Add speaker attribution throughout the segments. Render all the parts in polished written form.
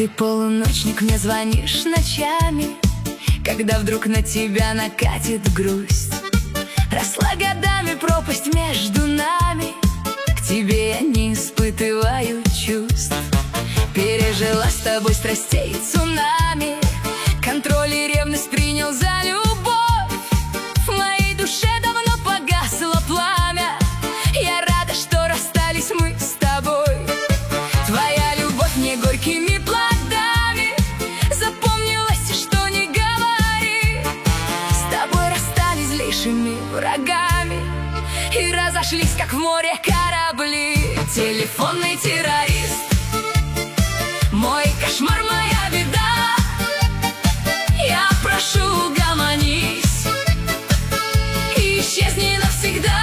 Speaker 1: Ты полуночник, мне звонишь ночами, когда вдруг на тебя накатит грусть. Росла годами пропасть между нами, к тебе я не испытываю чувств. Пережила с тобой страстей цунами, контроль и ревность принял за любовь. В моей душе давно погасло пламя, я рада, что расстались мы с тобой. Твоя любовь мне горькими плодами запомнилась, и что не говори. С тобой расстались злейшими врагами и разошлись, как в море корабли. Телефонный террорист, мой кошмар, моя беда. Я прошу, угомонись и исчезни навсегда.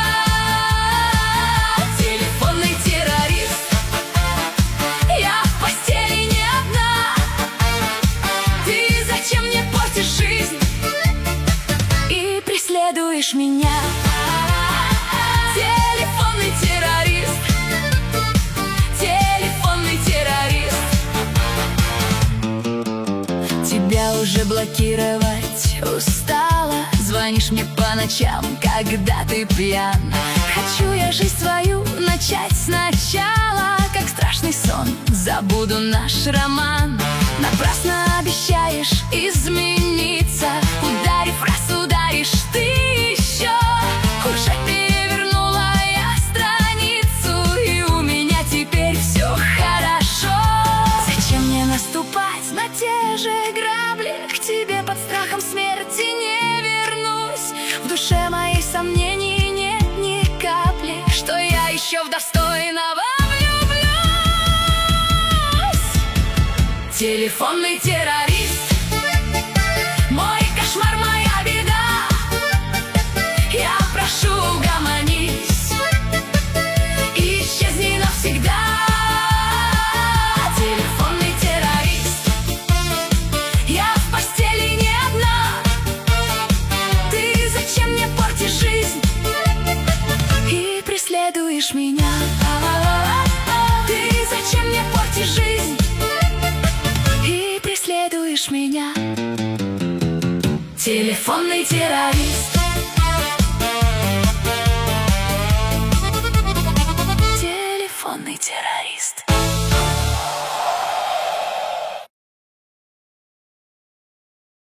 Speaker 1: Телефонный террорист, я в постели не одна. Ты зачем мне портишь жизнь и преследуешь меня? Телефонный террорист, телефонный террорист. Тебя уже блокировать устала, звонишь мне по ночам, когда ты пьян. Хочу я жизнь свою начать сначала, как страшный сон, забуду наш роман. Напрасно обещаешь измениться, ударив раз, ударишь ты еще. Уже перевернула я страницу, и у меня теперь все хорошо. Зачем мне наступать на те же грабли? К тебе под страхом смерти не вернусь. В душе моей сомнений нет ни капли, что я еще в достойного влюблюсь. Телефонный террорист, мой кошмар, моя беда. Я прошу, угомонись и исчезни навсегда. Телефонный террорист, я в постели не одна. Ты зачем мне портишь жизнь и преследуешь меня? Ты зачем мне портишь жизнь и преследуешь меня? Телефонный террорист.